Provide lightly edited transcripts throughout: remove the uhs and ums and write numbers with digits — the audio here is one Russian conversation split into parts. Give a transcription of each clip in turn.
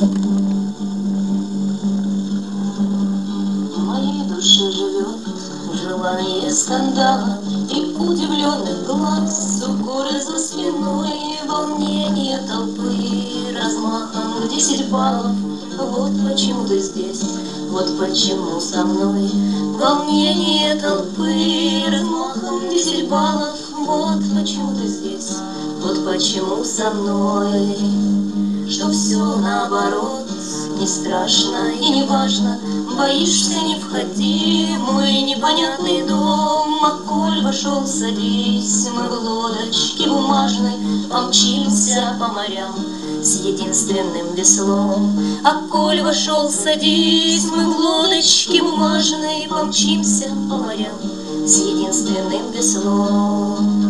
В моей душе живет желание скандала и удивленных глаз, укоры за спиной, волнение толпы размахом 10 баллов. Вот почему ты здесь, вот почему со мной. Волнение толпы размахом 10 баллов. Вот почему ты здесь, вот почему со мной. Что все наоборот, не страшно и не важно. Боишься, не входи в мой непонятный дом. А коль вошел, садись, мы в лодочке бумажной помчимся по морям с единственным веслом. А коль вошел, садись, мы в лодочке бумажной помчимся по морям с единственным веслом.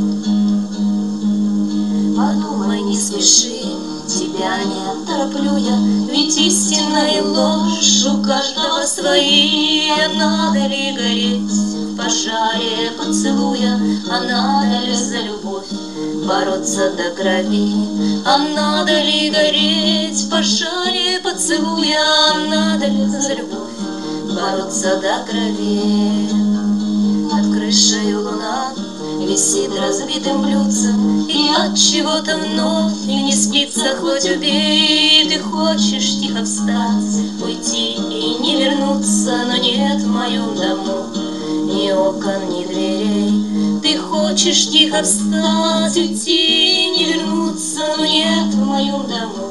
Подумай, не спеши, тебя не тороплю я, ведь истина и ложь у каждого свои. А надо ли гореть в пожаре поцелуя, а надо ли за любовь бороться до крови? А надо ли гореть в пожаре поцелуя, а надо ли за любовь бороться до крови? Над крышей луна висит разбитым блюдцем, и от чего-то вновь не спится, хоть убей. Ты хочешь тихо встать, уйти и не вернуться, но нет в моем дому ни окон, ни дверей. Ты хочешь тихо встать, уйти и не вернуться, но нет в моем дому